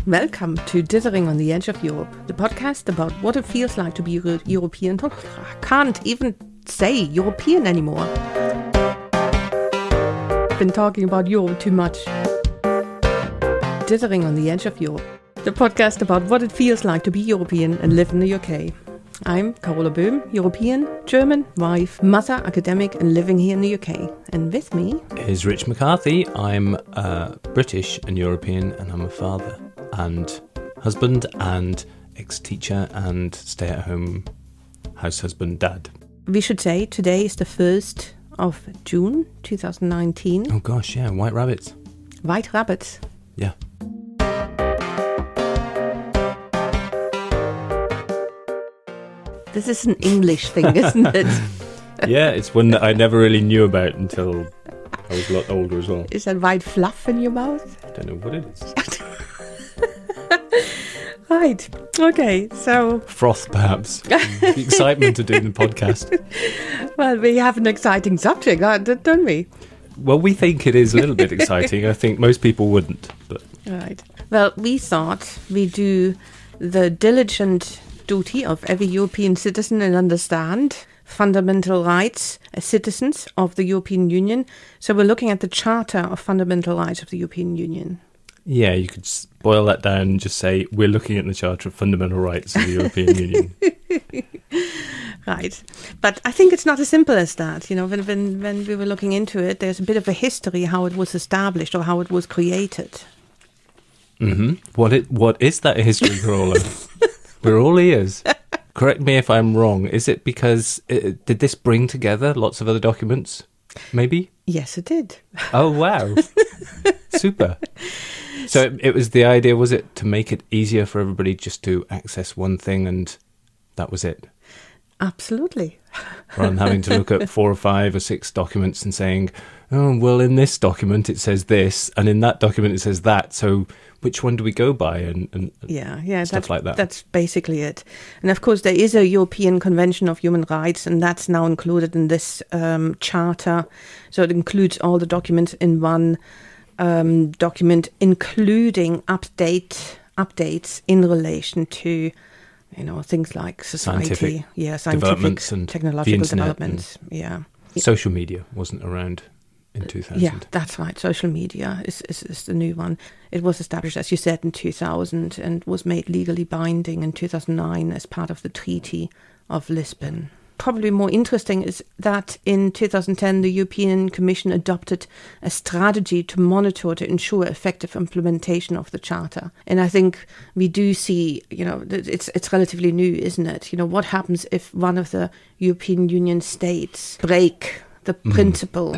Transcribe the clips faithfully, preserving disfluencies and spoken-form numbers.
Welcome to Dithering on the Edge of Europe, the podcast about what it feels like to be Euro- European. Oh, I can't even say European anymore. I've been talking about Europe too much. Dithering on the Edge of Europe, the podcast about what it feels like to be European and live in the U K. I'm Carola Böhm, European, German, wife, mother, academic, and living here in the U K. And with me is Rich McCarthy. I'm uh, British and European, and I'm a father and husband and ex-teacher and stay-at-home house husband dad. We should say today is the first of June twenty nineteen. Oh gosh, yeah, White Rabbits. White Rabbits. Yeah. This is an English thing, isn't it? Yeah, it's one that I never really knew about until I was a lot older as well. Is that white fluff in your mouth? I don't know what it is. Right. Okay, so... Froth, perhaps. The excitement of doing the podcast. Well, we have an exciting subject, don't we? Well, we think it is a little bit exciting. I think most people wouldn't, but... Right. Well, we thought we'd do the diligent duty of every European citizen and understand fundamental rights as citizens of the European Union. So we're looking at the Charter of Fundamental Rights of the European Union. Yeah, you could boil that down and just say, we're looking at the Charter of Fundamental Rights of the European Union. Right. But I think it's not as simple as that. You know, when, when, when we were looking into it, there's a bit of a history how it was established or how it was created. Mm-hmm. What it what is that history, Carola? We're all ears. Correct me if I'm wrong. Is it because, it, did this bring together lots of other documents? Maybe? Yes, it did. Oh, wow. Super. So it, it was the idea, was it, to make it easier for everybody just to access one thing and that was it? Absolutely. Rather than having to look at four or five or six documents and saying, oh, well, in this document it says this, and in that document it says that, so which one do we go by? And, and yeah, yeah, stuff that's, like that. That's basically it. And of course, there is a European Convention of Human Rights, and that's now included in this um, charter. So it includes all the documents in one um, document, including update updates in relation to, you know, things like society, scientific yeah, scientific developments and technological developments, yeah. Social media wasn't around in two thousand. Yeah, that's right. Social media is, is, is the new one. It was established, as you said, in two thousand and was made legally binding in two thousand nine as part of the Treaty of Lisbon. Probably more interesting is that in two thousand ten, the European Commission adopted a strategy to monitor to ensure effective implementation of the Charter. And I think we do see, you know, it's it's relatively new, isn't it? You know, what happens if one of the European Union states break the mm. principle?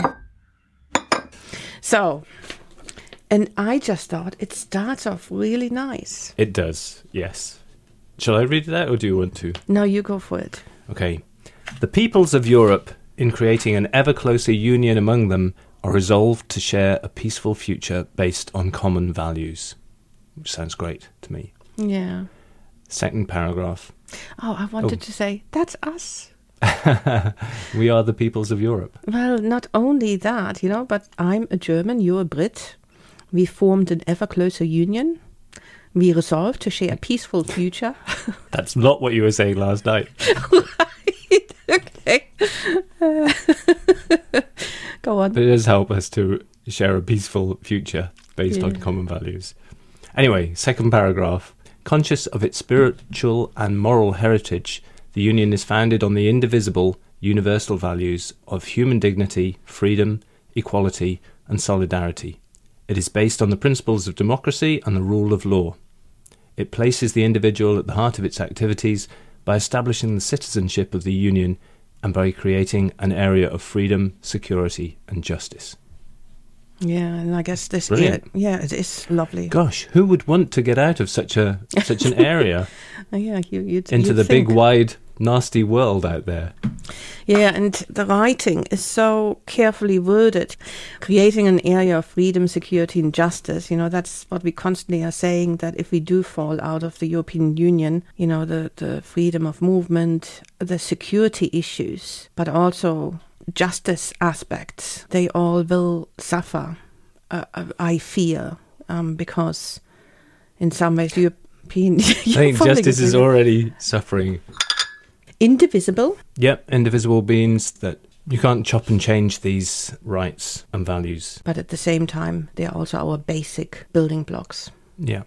So, and I just thought it starts off really nice. It does, yes. Shall I read it out or do you want to? No, you go for it. Okay. The peoples of Europe, in creating an ever closer union among them, are resolved to share a peaceful future based on common values. Which sounds great to me. Yeah. Second paragraph. Oh, I wanted oh. to say, that's us. We are the peoples of Europe. Well, not only that, you know, but I'm a German, you're a Brit. We formed an ever closer union. We resolved to share a peaceful future. That's not what you were saying last night. Right, okay. Uh, go on. But it does help us to share a peaceful future based yeah. on common values. Anyway, second paragraph. Conscious of its spiritual and moral heritage, the Union is founded on the indivisible, universal values of human dignity, freedom, equality, and solidarity. It is based on the principles of democracy and the rule of law. It places the individual at the heart of its activities by establishing the citizenship of the Union and by creating an area of freedom, security, and justice. Yeah, and I guess this, Brilliant. yeah, yeah, it is lovely. Gosh, who would want to get out of such a such an area? Yeah, you, you'd, into you'd the think. big, wide, nasty world out there. Yeah, and the writing is so carefully worded, creating an area of freedom, security, and justice. You know, that's what we constantly are saying, that if we do fall out of the European Union, you know, the, the freedom of movement, the security issues, but also justice aspects, they all will suffer, uh, I fear, um, because in some ways, European... I think justice is already suffering. Indivisible? Yep, indivisible means that you can't chop and change these rights and values. But at the same time, they are also our basic building blocks. Yeah.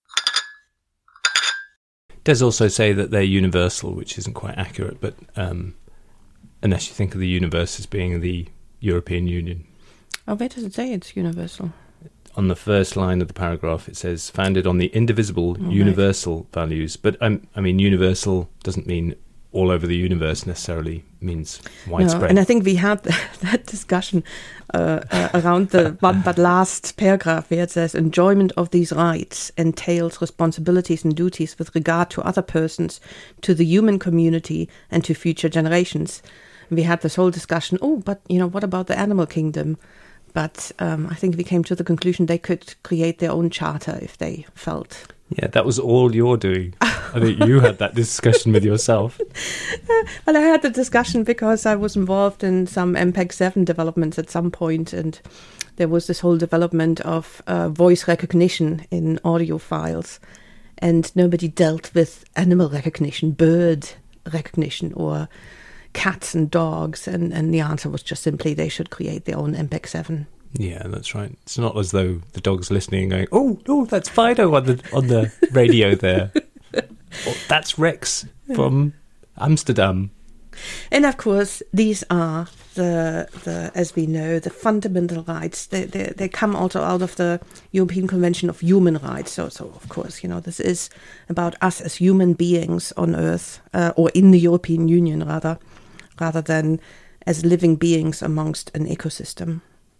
It does also say that they're universal, which isn't quite accurate, but um, unless you think of the universe as being the European Union. Oh, where does it say it's universal? On the first line of the paragraph, it says, founded on the indivisible, oh, universal right. values. But, um, I mean, universal doesn't mean all over the universe necessarily, means widespread. No, and I think we had that discussion uh, uh, around the one but last paragraph where it says, enjoyment of these rights entails responsibilities and duties with regard to other persons, to the human community, and to future generations. And we had this whole discussion, oh, but, you know, what about the animal kingdom? But um, I think we came to the conclusion they could create their own charter if they felt. Yeah, that was all you're doing. I think you had that discussion with yourself. Well, I had the discussion because I was involved in some M P E G seven developments at some point, and there was this whole development of uh, voice recognition in audio files, and nobody dealt with animal recognition, bird recognition, or cats and dogs, and, and the answer was just simply they should create their own M P E G seven. Yeah, that's right. It's not as though the dog's listening and going, oh, no, that's Fido on the on the radio there. Oh, that's Rex from Amsterdam. And of course, these are the, the as we know, the fundamental rights. They, they they come also out of the European Convention of Human Rights. So, so of course, you know, this is about us as human beings on Earth, uh, or in the European Union, rather, rather than as living beings amongst an ecosystem.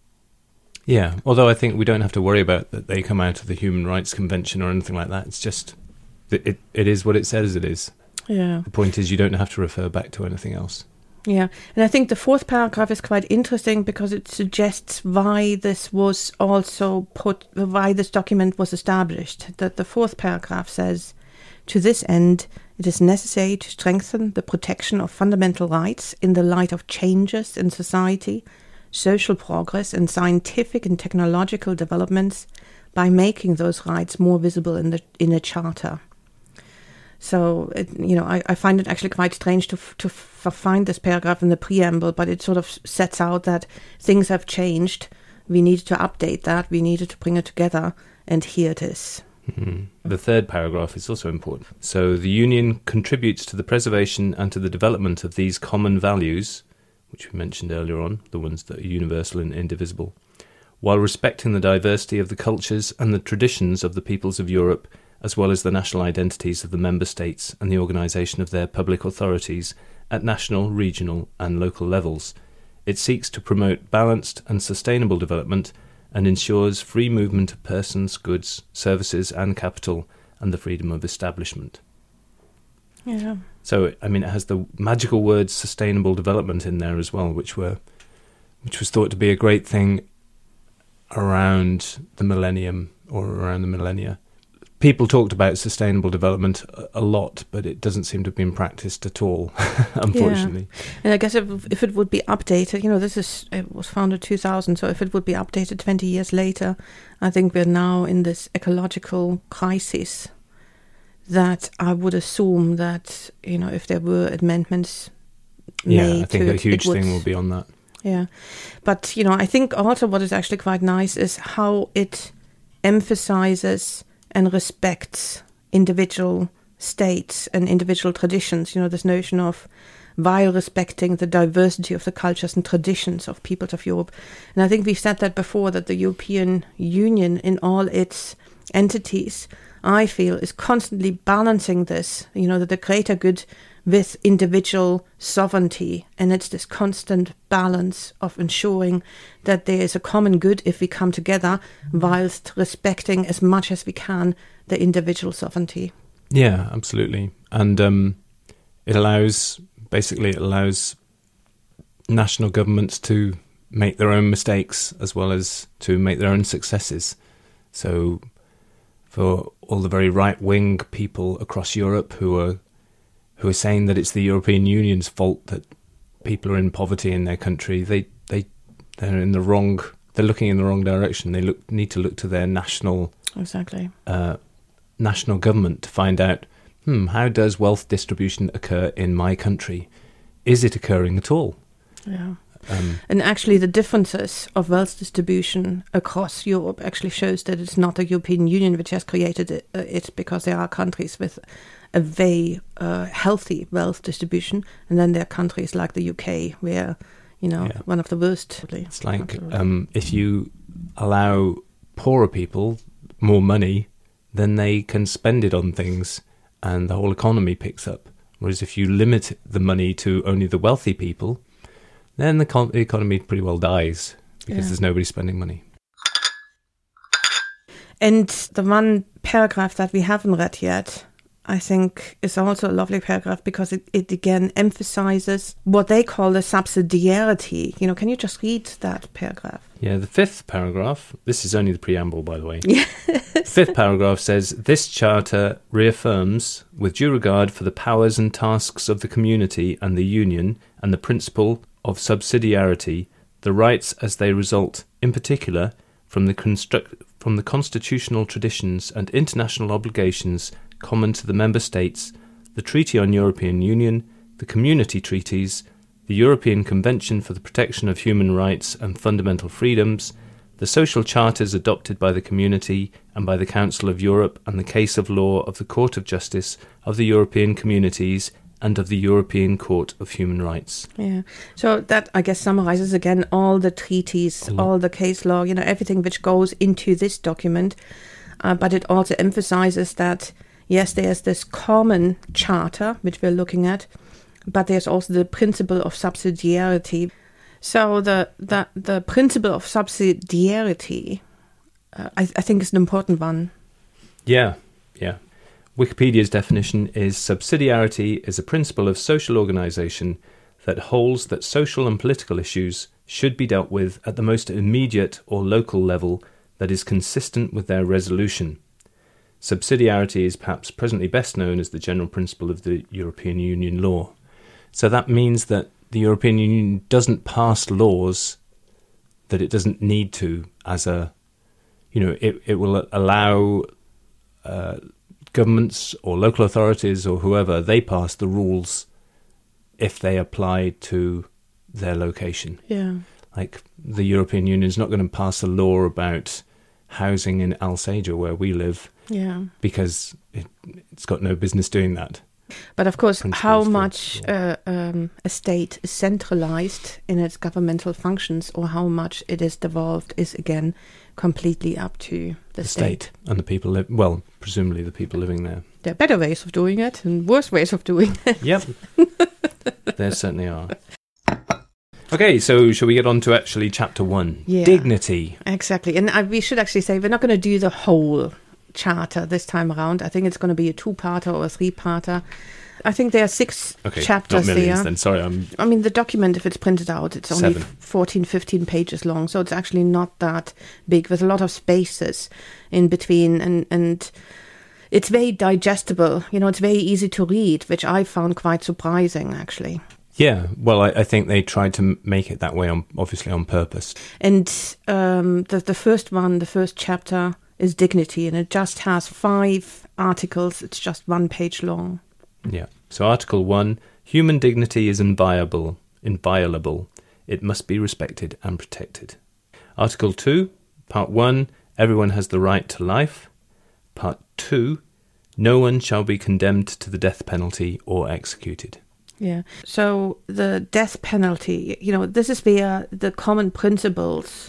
Yeah, although I think we don't have to worry about that they come out of the Human Rights Convention or anything like that. It's just, it, it, it is what it says it is. Yeah. The point is you don't have to refer back to anything else. Yeah, and I think the fourth paragraph is quite interesting because it suggests why this was also put, why this document was established. That the fourth paragraph says, to this end, it is necessary to strengthen the protection of fundamental rights in the light of changes in society, social progress, and scientific and technological developments by making those rights more visible in the in a charter. So, it, you know, I, I find it actually quite strange to to f- find this paragraph in the preamble, but it sort of sets out that things have changed. We needed to update that. We needed to bring it together, and here it is. Mm-hmm. The third paragraph is also important. So, the Union contributes to the preservation and to the development of these common values, which we mentioned earlier on, the ones that are universal and indivisible, while respecting the diversity of the cultures and the traditions of the peoples of Europe, as well as the national identities of the member states and the organisation of their public authorities at national, regional and local levels. It seeks to promote balanced and sustainable development and ensures free movement of persons, goods, services and capital, and the freedom of establishment. Yeah. So, I mean, it has the magical word sustainable development in there as well, which were, which was thought to be a great thing around the millennium or around the millennia. People talked about sustainable development a lot, but it doesn't seem to have been practiced at all, unfortunately. Yeah. And I guess if, if it would be updated, you know, this is, it was founded two thousand, so if it would be updated twenty years later, I think we're now in this ecological crisis that I would assume that, you know, if there were amendments yeah, made I think to a it, huge it would, thing will be on that. Yeah. But, you know, I think also what is actually quite nice is how it emphasizes and respects individual states and individual traditions. You know, this notion of while respecting the diversity of the cultures and traditions of peoples of Europe. And I think we've said that before, that the European Union in all its entities, I feel, is constantly balancing this, you know, the greater good with individual sovereignty. And it's this constant balance of ensuring that there is a common good if we come together, whilst respecting as much as we can the individual sovereignty. Yeah, absolutely. And um, it allows, basically it allows national governments to make their own mistakes as well as to make their own successes. So for all the very right-wing people across Europe who are who are saying that it's the European Union's fault that people are in poverty in their country, they they they're in the wrong. They're looking in the wrong direction. They look need to look to their national exactly uh, national government to find out, hmm, how does wealth distribution occur in my country? Is it occurring at all? Yeah. Um, and actually the differences of wealth distribution across Europe actually shows that it's not the European Union which has created it, uh, it because there are countries with a very uh, healthy wealth distribution, and then there are countries like the U K where, you know, yeah. one of the worst. It's like um, if you allow poorer people more money, then they can spend it on things and the whole economy picks up. Whereas if you limit the money to only the wealthy people, then the, con- the economy pretty well dies because yeah. there's nobody spending money. And the one paragraph that we haven't read yet, I think, is also a lovely paragraph because it, it again emphasizes what they call the subsidiarity. You know, can you just read that paragraph? Yeah, the fifth paragraph, this is only the preamble, by the way. Yes. Fifth paragraph says, this charter reaffirms, with due regard for the powers and tasks of the community and the union and the principle of subsidiarity, the rights as they result, in particular, from the construct from the constitutional traditions and international obligations common to the member states, the Treaty on European Union, the Community Treaties, the European Convention for the Protection of Human Rights and Fundamental Freedoms, the social charters adopted by the Community and by the Council of Europe, and the case of law of the Court of Justice of the European Communities and of the European Court of Human Rights. Yeah. So that, I guess, summarizes again all the treaties, all the case law, you know, everything which goes into this document. Uh, but it also emphasizes that, yes, there's this common charter, which we're looking at, but there's also the principle of subsidiarity. So the the, the principle of subsidiarity, uh, I, I think, is an important one. Yeah, yeah. Wikipedia's definition is subsidiarity is a principle of social organisation that holds that social and political issues should be dealt with at the most immediate or local level that is consistent with their resolution. Subsidiarity is perhaps presently best known as the general principle of the European Union law. So that means that the European Union doesn't pass laws that it doesn't need to as a, you know, it, it will allow uh, governments or local authorities or whoever, they pass the rules if they apply to their location. Yeah. Like the European Union is not going to pass a law about housing in Alsager where we live. Yeah. Because it, it's got no business doing that. But of course, how much uh, um, a state is centralized in its governmental functions or how much it is devolved is again completely up to the, the state. state and the people, li- well, presumably the people living there. There are better ways of doing it and worse ways of doing it. Yep. There certainly are. Okay, so shall we get on to actually chapter one? Yeah. Dignity. Exactly. And uh, we should actually say we're not going to do the whole charter this time around. I think it's going to be a two-parter or a three-parter. I think there are six okay, chapters not millions, there. Then. Sorry, I'm... I mean, the document, if it's printed out, it's only Seven. fourteen, fifteen pages long, so it's actually not that big, with a lot of spaces in between, and, and it's very digestible. You know, it's very easy to read, which I found quite surprising, actually. Yeah, well, I, I think they tried to make it that way, on, obviously on purpose. And um, the, the first one, the first chapter, is dignity, and it just has five articles. It's just one page long. Yeah. So Article one, human dignity is inviolable. Inviolable. It must be respected and protected. Article two, Part one, everyone has the right to life. Part two, no one shall be condemned to the death penalty or executed. Yeah. So the death penalty, you know, this is where the common principles,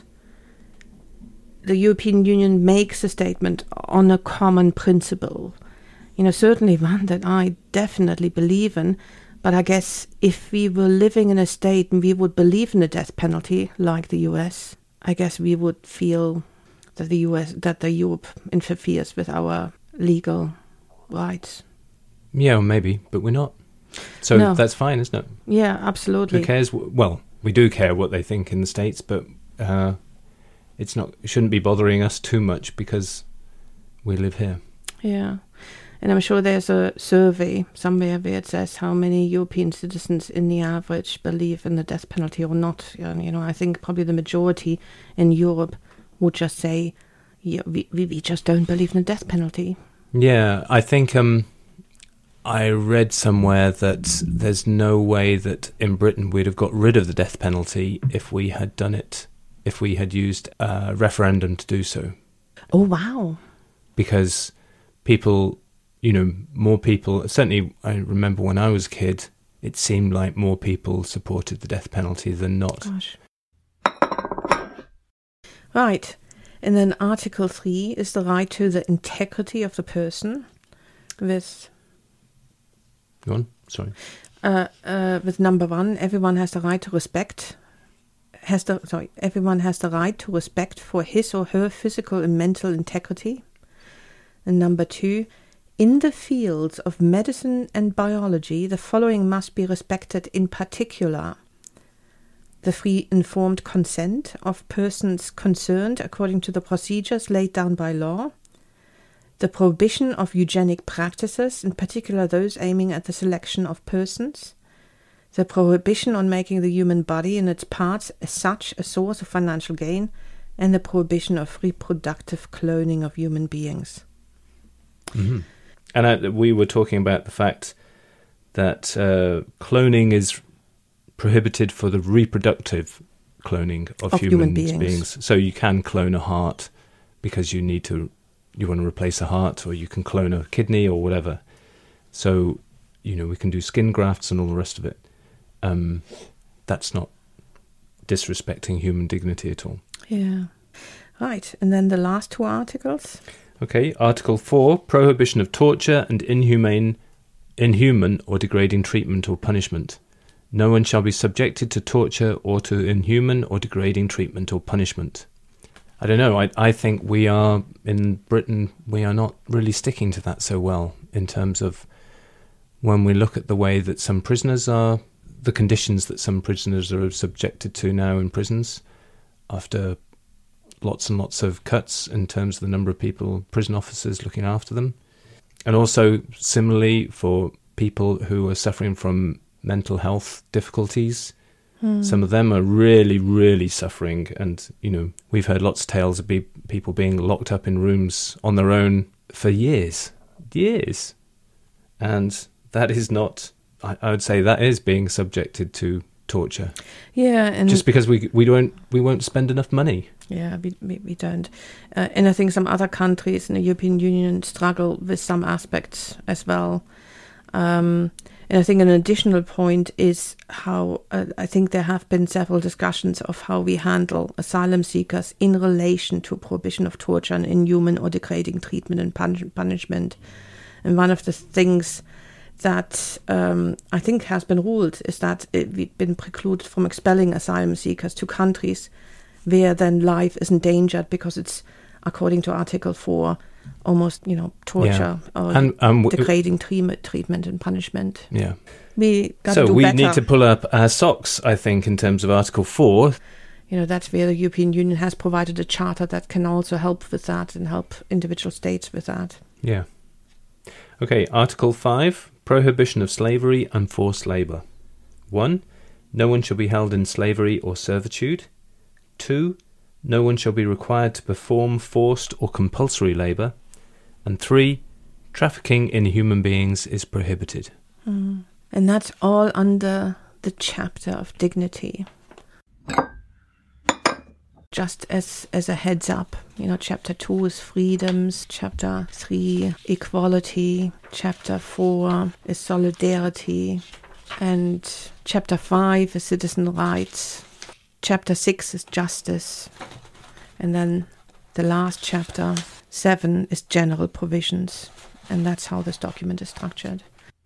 the European Union makes a statement on a common principle. You know, certainly one that I definitely believe in, but I guess if we were living in a state and we would believe in the death penalty, like the U S, I guess we would feel that the U S, that the Europe interferes with our legal rights. Yeah, maybe, but we're not. So no. That's fine, isn't it? Yeah, absolutely. Who cares? Well, we do care what they think in the States, but uh, it's not. It shouldn't be bothering us too much because we live here. Yeah. And I'm sure there's a survey somewhere where it says how many European citizens in the average believe in the death penalty or not. And, you know, I think probably the majority in Europe would just say, yeah, we, we, we just don't believe in the death penalty. Yeah, I think um, I read somewhere that there's no way that in Britain we'd have got rid of the death penalty if we had done it, if we had used a referendum to do so. Oh, wow. Because people, you know, more people, certainly I remember when I was a kid, it seemed like more people supported the death penalty than not. Gosh. Right. And then Article three is the right to the integrity of the person with... Go on, sorry. Uh, uh, with number one, everyone has the right to respect... Has the sorry, everyone has the right to respect for his or her physical and mental integrity. And number two, in the fields of medicine and biology, the following must be respected in particular: the free informed consent of persons concerned according to the procedures laid down by law, the prohibition of eugenic practices, in particular those aiming at the selection of persons, the prohibition on making the human body and its parts as such a source of financial gain, and the prohibition of reproductive cloning of human beings. Mm-hmm. And I, we were talking about the fact that uh, cloning is prohibited for the reproductive cloning of, of human, human beings. beings. So you can clone a heart because you need to, you want to replace a heart, or you can clone a kidney or whatever. So, you know, we can do skin grafts and all the rest of it. Um, that's not disrespecting human dignity at all. Yeah. Right. And then the last two articles. Okay. Article four, prohibition of torture and inhumane, inhuman or degrading treatment or punishment. No one shall be subjected to torture or to inhuman or degrading treatment or punishment. I don't know. I, I think we are, in Britain, we are not really sticking to that so well in terms of when we look at the way that some prisoners are, the conditions that some prisoners are subjected to now in prisons after lots and lots of cuts in terms of the number of people, prison officers looking after them. And also similarly for people who are suffering from mental health difficulties. Hmm. Some of them are really, really suffering. And, you know, we've heard lots of tales of be- people being locked up in rooms on their own for years, years. And that is not... I would say that is being subjected to torture. Yeah, and just because we we don't we won't spend enough money. Yeah, we we, we don't. Uh, and I think some other countries in the European Union struggle with some aspects as well. Um, and I think an additional point is how uh, I think there have been several discussions of how we handle asylum seekers in relation to prohibition of torture and inhuman or degrading treatment and punish- punishment. And one of the things that um, I think has been ruled is that it, we've been precluded from expelling asylum seekers to countries where then life is endangered because it's, according to Article four, almost, you know, torture yeah. or and, um, degrading treatment, treatment and punishment. Yeah. We got so to do we better. need to pull up our socks, I think, in terms of Article four. You know, that's where the European Union has provided a charter that can also help with that and help individual states with that. Yeah. Okay, Article five. Prohibition of slavery and forced labour. One, no one shall be held in slavery or servitude. Two, no one shall be required to perform forced or compulsory labour. And three, trafficking in human beings is prohibited. Mm. And that's all under the chapter of dignity. Just as, as a heads up, you know, chapter two is freedoms, chapter three, equality, chapter four is solidarity, and chapter five is citizen rights, chapter six is justice, and then the last chapter, seven, is general provisions, and that's how this document is structured.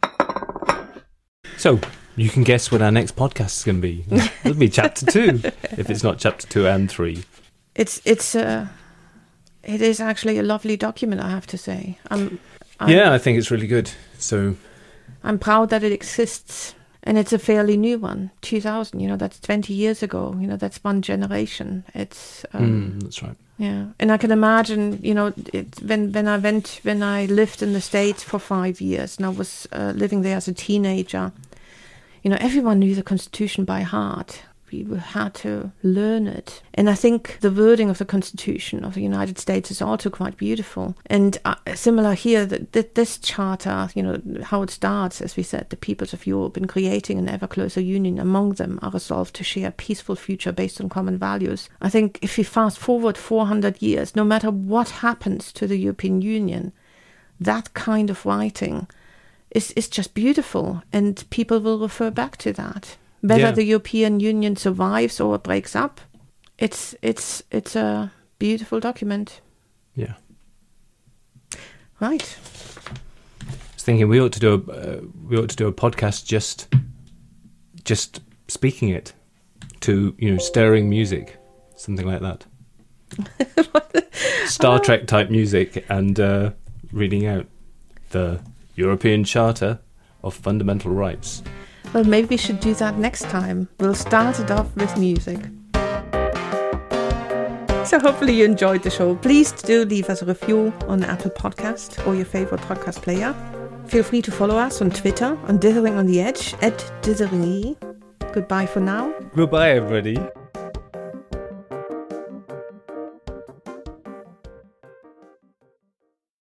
So, you can guess what our next podcast is going to be. It'll be chapter two, if it's not chapter two and three. It's it's uh, it is actually a lovely document, I have to say. I'm, I'm yeah, I think it's really good. So I'm proud that it exists, and it's a fairly new one. two thousand, you know, that's twenty years ago. You know, that's one generation. It's um, mm, that's right. Yeah, and I can imagine, you know, it, when when I went when I lived in the States for five years, and I was uh, living there as a teenager. You know, everyone knew the Constitution by heart. We had to learn it. And I think the wording of the Constitution of the United States is also quite beautiful. And uh, similar here, that, that this charter, you know, how it starts, as we said, the peoples of Europe, in creating an ever closer union among them, are resolved to share a peaceful future based on common values. I think if we fast forward four hundred years, no matter what happens to the European Union, that kind of writing is, is just beautiful, and people will refer back to that. Whether yeah. the European Union survives or breaks up, it's it's it's a beautiful document. Yeah. Right. I was thinking we ought to do a uh, we ought to do a podcast just just speaking it to, you know, stirring music, something like that. Star Trek type music, and uh, reading out the European Charter of Fundamental Rights. Well, maybe we should do that next time. We'll start it off with music. So hopefully you enjoyed the show. Please do leave us a review on Apple Podcast or your favorite podcast player. Feel free to follow us on Twitter on Dithering on the Edge, at Dithering. Goodbye for now. Goodbye, everybody.